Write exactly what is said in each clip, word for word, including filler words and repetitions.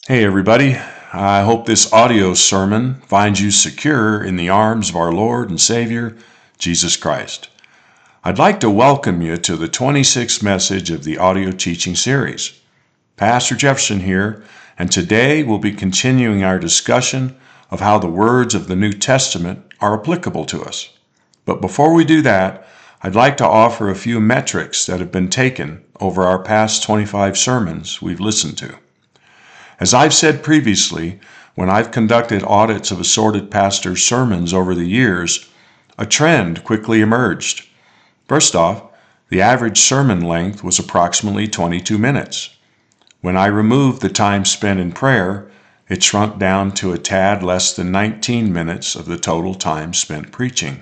Hey everybody, I hope this audio sermon finds you secure in the arms of our Lord and Savior, Jesus Christ. I'd like to welcome you to the twenty-sixth message of the audio teaching series. Pastor Jefferson here, and today we'll be continuing our discussion of how the words of the New Testament are applicable to us. But before we do that, I'd like to offer a few metrics that have been taken over our past twenty-five sermons we've listened to. As I've said previously, when I've conducted audits of assorted pastors' sermons over the years, a trend quickly emerged. First off, the average sermon length was approximately twenty-two minutes. When I removed the time spent in prayer, it shrunk down to a tad less than nineteen minutes of the total time spent preaching.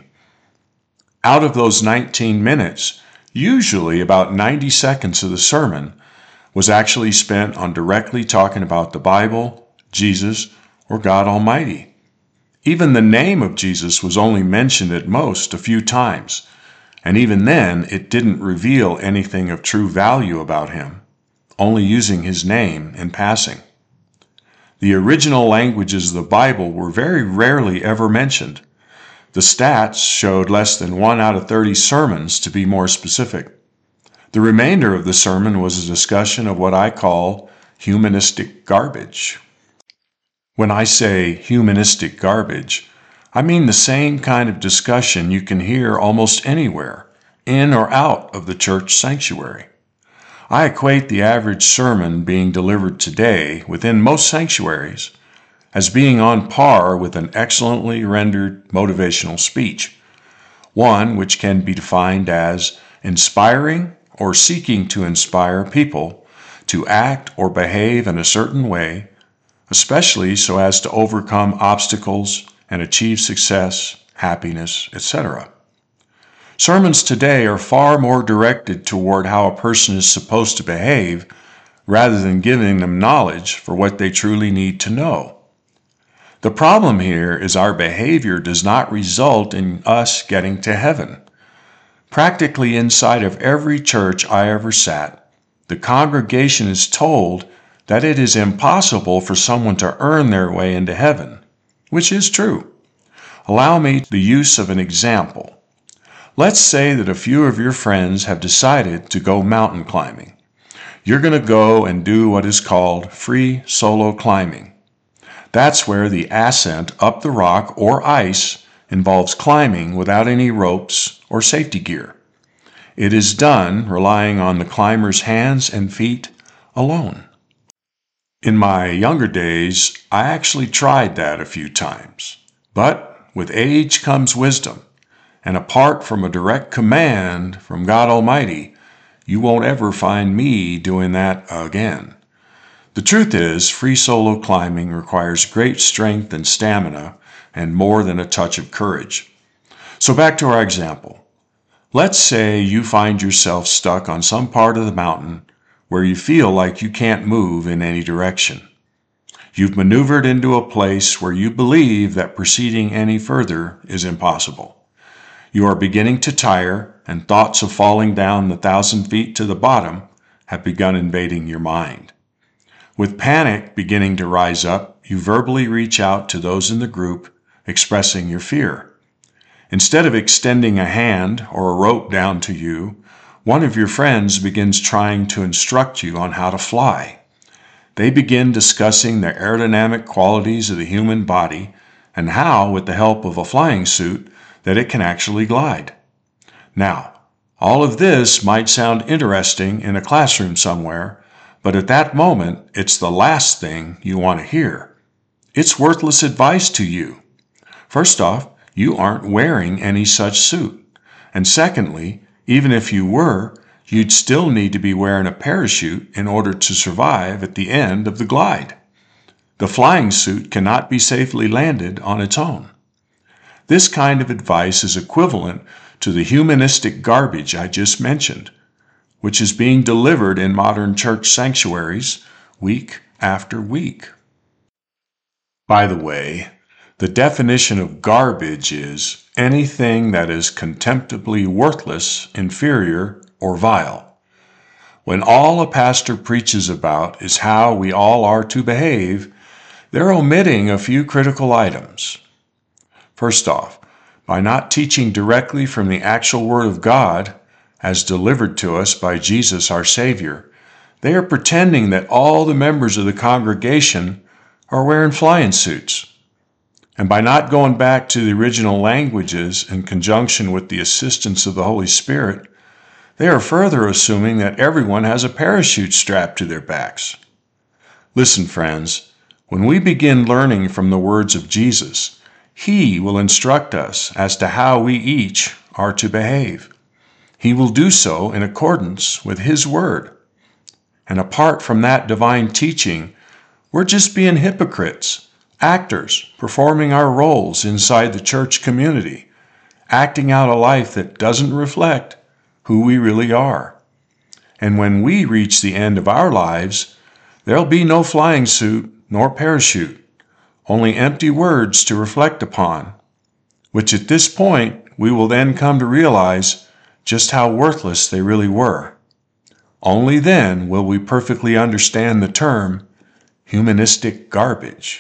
Out of those nineteen minutes, usually about ninety seconds of the sermon was actually spent on directly talking about the Bible, Jesus, or God Almighty. Even the name of Jesus was only mentioned at most a few times, and even then it didn't reveal anything of true value about him, only using his name in passing. The original languages of the Bible were very rarely ever mentioned. The stats showed less than one out of thirty sermons, to be more specific. The remainder of the sermon was a discussion of what I call humanistic garbage. When I say humanistic garbage, I mean the same kind of discussion you can hear almost anywhere, in or out of the church sanctuary. I equate the average sermon being delivered today within most sanctuaries as being on par with an excellently rendered motivational speech, one which can be defined as inspiring or seeking to inspire people to act or behave in a certain way, especially so as to overcome obstacles and achieve success, happiness, et cetera. Sermons today are far more directed toward how a person is supposed to behave rather than giving them knowledge for what they truly need to know. The problem here is our behavior does not result in us getting to heaven. Practically inside of every church I ever sat, the congregation is told that it is impossible for someone to earn their way into heaven, which is true. Allow me the use of an example. Let's say that a few of your friends have decided to go mountain climbing. You're going to go and do what is called free solo climbing. That's where the ascent up the rock or ice involves climbing without any ropes or safety gear. It is done relying on the climber's hands and feet alone. In my younger days, I actually tried that a few times. But with age comes wisdom, and apart from a direct command from God Almighty, you won't ever find me doing that again. The truth is, free solo climbing requires great strength and stamina and more than a touch of courage. So back to our example. Let's say you find yourself stuck on some part of the mountain where you feel like you can't move in any direction. You've maneuvered into a place where you believe that proceeding any further is impossible. You are beginning to tire, and thoughts of falling down the thousand feet to the bottom have begun invading your mind. With panic beginning to rise up, you verbally reach out to those in the group, expressing your fear. Instead of extending a hand or a rope down to you, one of your friends begins trying to instruct you on how to fly. They begin discussing the aerodynamic qualities of the human body and how, with the help of a flying suit, that it can actually glide. Now, all of this might sound interesting in a classroom somewhere, but at that moment, it's the last thing you want to hear. It's worthless advice to you. First off, you aren't wearing any such suit. And secondly, even if you were, you'd still need to be wearing a parachute in order to survive at the end of the glide. The flying suit cannot be safely landed on its own. This kind of advice is equivalent to the humanistic garbage I just mentioned, which is being delivered in modern church sanctuaries week after week. By the way, the definition of garbage is anything that is contemptibly worthless, inferior, or vile. When all a pastor preaches about is how we all are to behave, they're omitting a few critical items. First off, by not teaching directly from the actual Word of God, as delivered to us by Jesus our Savior, they are pretending that all the members of the congregation are wearing flying suits. And by not going back to the original languages in conjunction with the assistance of the Holy Spirit, they are further assuming that everyone has a parachute strapped to their backs. Listen, friends, when we begin learning from the words of Jesus, He will instruct us as to how we each are to behave. He will do so in accordance with His Word. And apart from that divine teaching, we're just being hypocrites, actors, performing our roles inside the church community, acting out a life that doesn't reflect who we really are. And when we reach the end of our lives, there'll be no flying suit nor parachute, only empty words to reflect upon, which at this point we will then come to realize just how worthless they really were. Only then will we perfectly understand the term humanistic garbage.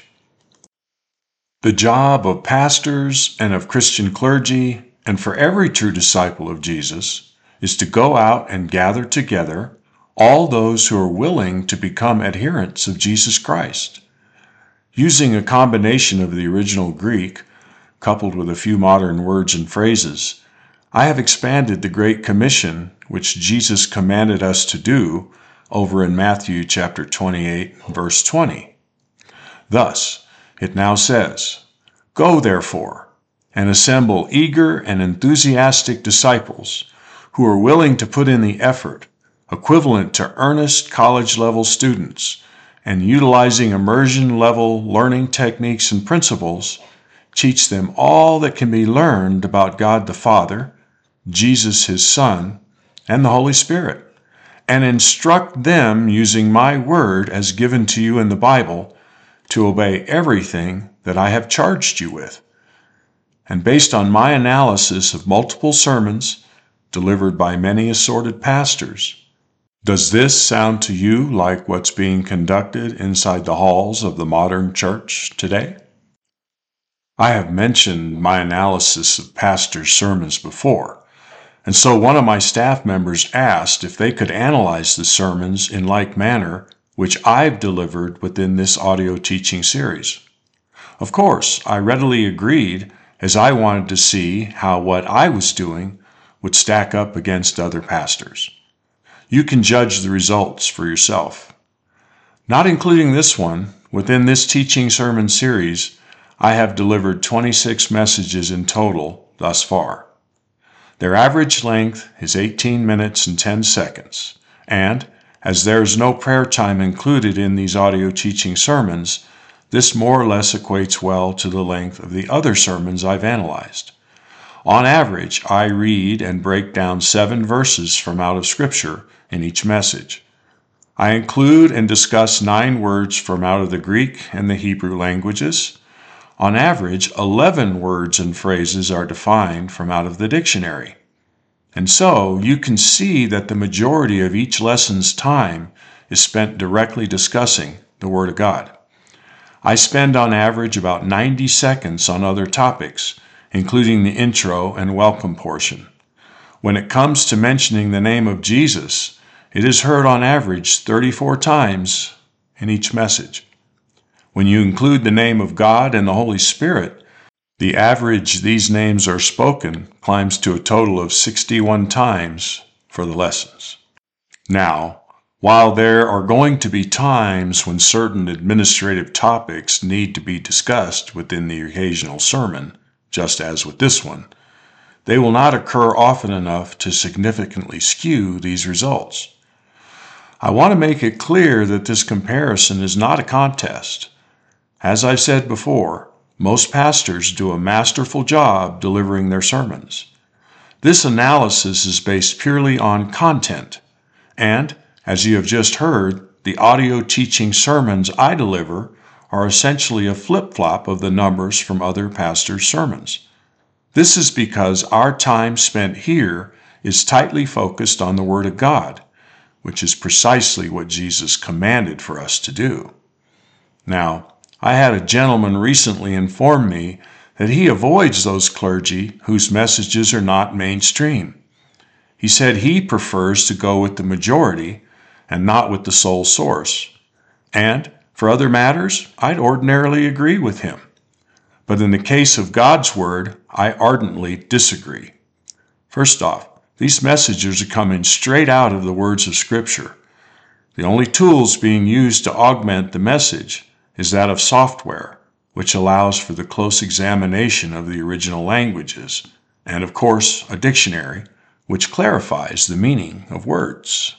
The job of pastors and of Christian clergy, and for every true disciple of Jesus, is to go out and gather together all those who are willing to become adherents of Jesus Christ. Using a combination of the original Greek, coupled with a few modern words and phrases, I have expanded the Great Commission, which Jesus commanded us to do, over in Matthew chapter twenty-eight, verse twenty. Thus, it now says, "Go therefore, and assemble eager and enthusiastic disciples who are willing to put in the effort, equivalent to earnest college-level students, and utilizing immersion-level learning techniques and principles, teach them all that can be learned about God the Father, Jesus His Son, and the Holy Spirit, and instruct them using my word as given to you in the Bible to obey everything that I have charged you with." And based on my analysis of multiple sermons delivered by many assorted pastors, does this sound to you like what's being conducted inside the halls of the modern church today? I have mentioned my analysis of pastors' sermons before, and so one of my staff members asked if they could analyze the sermons in like manner which I've delivered within this audio teaching series. Of course, I readily agreed, as I wanted to see how what I was doing would stack up against other pastors. You can judge the results for yourself. Not including this one, within this teaching sermon series, I have delivered twenty-six messages in total thus far. Their average length is eighteen minutes and ten seconds, and as there is no prayer time included in these audio teaching sermons, this more or less equates well to the length of the other sermons I've analyzed. On average, I read and break down seven verses from out of Scripture in each message. I include and discuss nine words from out of the Greek and the Hebrew languages. On average, eleven words and phrases are defined from out of the dictionary. And so, you can see that the majority of each lesson's time is spent directly discussing the Word of God. I spend on average about ninety seconds on other topics, including the intro and welcome portion. When it comes to mentioning the name of Jesus, it is heard on average thirty-four times in each message. When you include the name of God and the Holy Spirit, the average these names are spoken climbs to a total of sixty-one times for the lessons. Now, while there are going to be times when certain administrative topics need to be discussed within the occasional sermon, just as with this one, they will not occur often enough to significantly skew these results. I want to make it clear that this comparison is not a contest. As I've said before, most pastors do a masterful job delivering their sermons. This analysis is based purely on content, and, as you have just heard, the audio teaching sermons I deliver are essentially a flip-flop of the numbers from other pastors' sermons. This is because our time spent here is tightly focused on the Word of God, which is precisely what Jesus commanded for us to do. Now, I had a gentleman recently inform me that he avoids those clergy whose messages are not mainstream. He said he prefers to go with the majority and not with the sole source. And for other matters, I'd ordinarily agree with him. But in the case of God's Word, I ardently disagree. First off, these messages are coming straight out of the words of Scripture. The only tools being used to augment the message is that of software, which allows for the close examination of the original languages, and of course, a dictionary, which clarifies the meaning of words.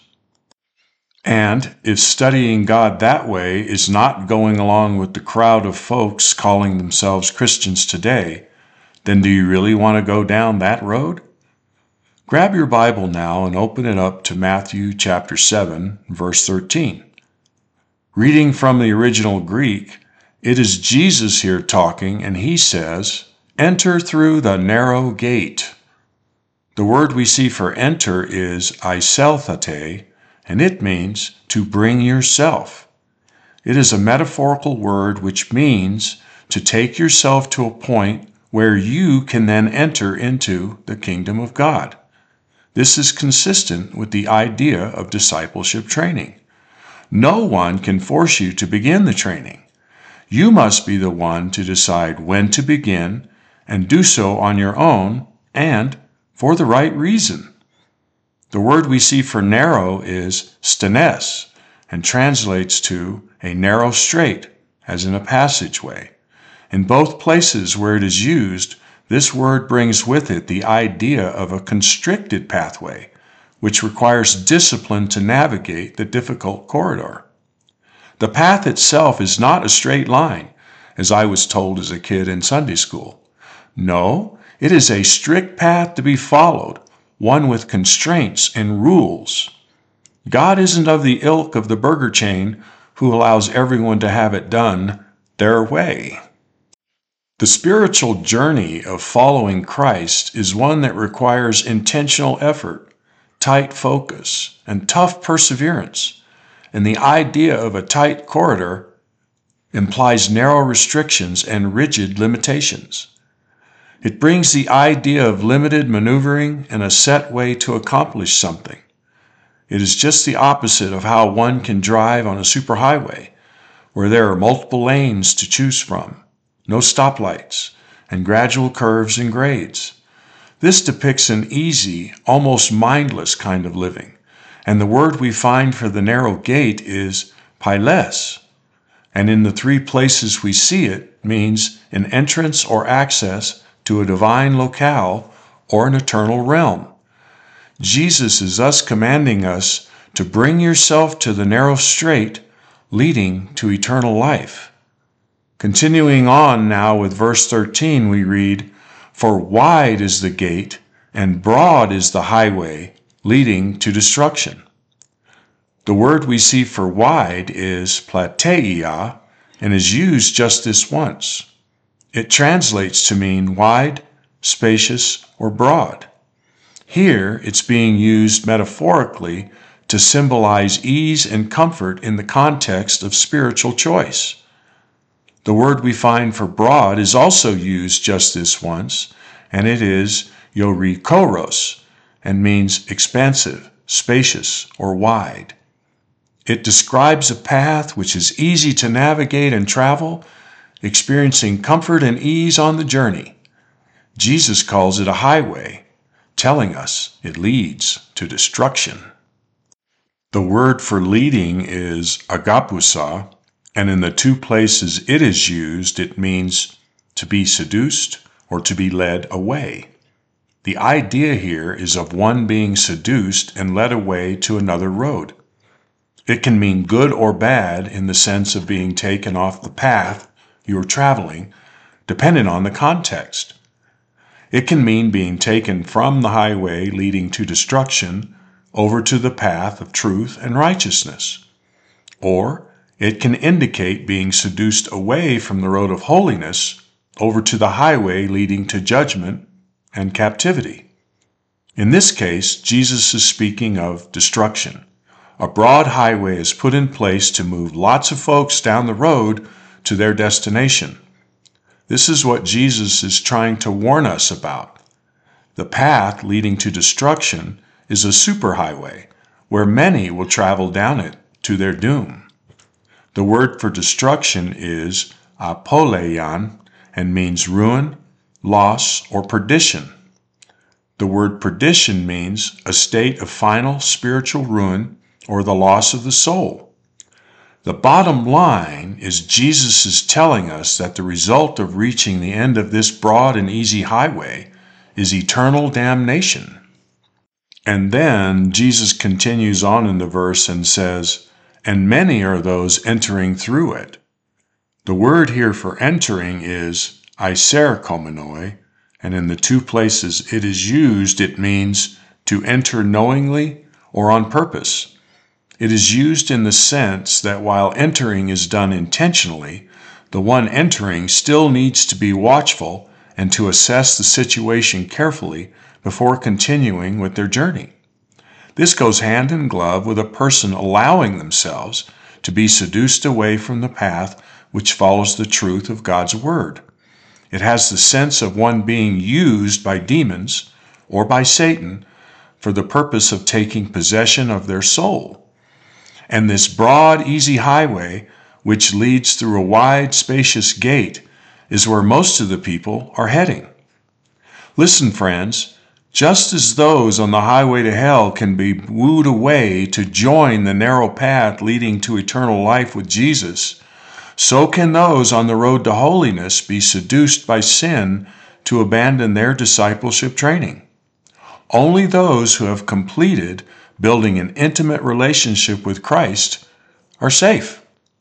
And if studying God that way is not going along with the crowd of folks calling themselves Christians today, then do you really want to go down that road? Grab your Bible now and open it up to Matthew chapter seven, verse thirteen. Reading from the original Greek, it is Jesus here talking, and he says, "Enter through the narrow gate." The word we see for enter is eiselthate, and it means to bring yourself. It is a metaphorical word which means to take yourself to a point where you can then enter into the kingdom of God. This is consistent with the idea of discipleship training. No one can force you to begin the training. You must be the one to decide when to begin and do so on your own and for the right reason. The word we see for narrow is stenes and translates to a narrow strait, as in a passageway. In both places where it is used, this word brings with it the idea of a constricted pathway, which requires discipline to navigate the difficult corridor. The path itself is not a straight line, as I was told as a kid in Sunday school. No, it is a strict path to be followed, one with constraints and rules. God isn't of the ilk of the burger chain who allows everyone to have it done their way. The spiritual journey of following Christ is one that requires intentional effort, tight focus, and tough perseverance. And the idea of a tight corridor implies narrow restrictions and rigid limitations. It brings the idea of limited maneuvering and a set way to accomplish something. It is just the opposite of how one can drive on a superhighway, where there are multiple lanes to choose from, no stoplights, and gradual curves and grades. This depicts an easy, almost mindless kind of living, and the word we find for the narrow gate is pailes, and in the three places we see it means an entrance or access to a divine locale or an eternal realm. Jesus is thus commanding us to bring yourself to the narrow strait leading to eternal life. Continuing on now with verse thirteen, we read, "For wide is the gate, and broad is the highway leading to destruction." The word we see for wide is plateia and is used just this once. It translates to mean wide, spacious, or broad. Here it's being used metaphorically to symbolize ease and comfort in the context of spiritual choice. The word we find for broad is also used just this once, and it is yorikoros, and means expansive, spacious, or wide. It describes a path which is easy to navigate and travel, experiencing comfort and ease on the journey. Jesus calls it a highway, telling us it leads to destruction. The word for leading is agapusa, and in the two places it is used, it means to be seduced or to be led away. The idea here is of one being seduced and led away to another road. It can mean good or bad in the sense of being taken off the path you're traveling, depending on the context. It can mean being taken from the highway leading to destruction over to the path of truth and righteousness. Or it can indicate being seduced away from the road of holiness over to the highway leading to judgment and captivity. In this case, Jesus is speaking of destruction, A broad highway is put in place to move lots of folks down the road to their destination. This is what Jesus is trying to warn us about. The path leading to destruction is a superhighway, where many will travel down it to their doom. The word for destruction is apoleion and means ruin, loss, or perdition. The word perdition means a state of final spiritual ruin or the loss of the soul. The bottom line is Jesus is telling us that the result of reaching the end of this broad and easy highway is eternal damnation. And then Jesus continues on in the verse and says, "And many are those entering through it." The word here for entering is iserkomenoi, and in the two places it is used, it means to enter knowingly or on purpose. It is used in the sense that while entering is done intentionally, the one entering still needs to be watchful and to assess the situation carefully before continuing with their journey. This goes hand in glove with a person allowing themselves to be seduced away from the path which follows the truth of God's Word. It has the sense of one being used by demons or by Satan for the purpose of taking possession of their soul. And this broad, easy highway, which leads through a wide, spacious gate, is where most of the people are heading. Listen, friends, just as those on the highway to hell can be wooed away to join the narrow path leading to eternal life with Jesus, so can those on the road to holiness be seduced by sin to abandon their discipleship training. Only those who have completed building an intimate relationship with Christ are safe.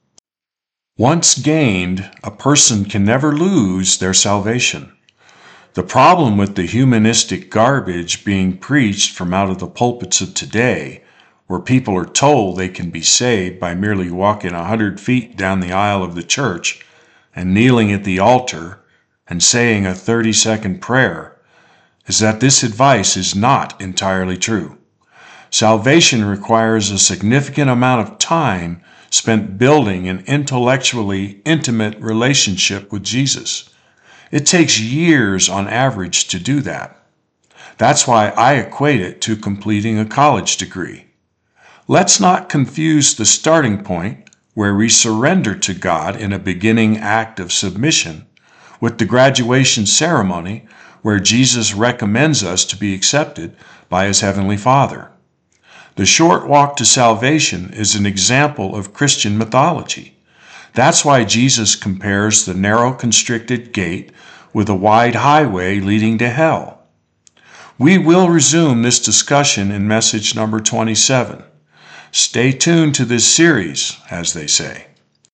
Once gained, a person can never lose their salvation. The problem with the humanistic garbage being preached from out of the pulpits of today, where people are told they can be saved by merely walking a hundred feet down the aisle of the church and kneeling at the altar and saying a thirty-second prayer, is that this advice is not entirely true. Salvation requires a significant amount of time spent building an intellectually intimate relationship with Jesus. It takes years on average to do that. That's why I equate it to completing a college degree. Let's not confuse the starting point, where we surrender to God in a beginning act of submission, with the graduation ceremony, where Jesus recommends us to be accepted by His Heavenly Father. The short walk to salvation is an example of Christian mythology. That's why Jesus compares the narrow constricted gate with a wide highway leading to hell. We will resume this discussion in message number twenty-seven. Stay tuned to this series, as they say.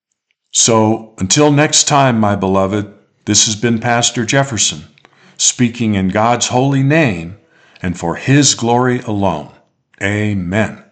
So, until next time, my beloved, this has been Pastor Jefferson, speaking in God's holy name and for His glory alone. Amen.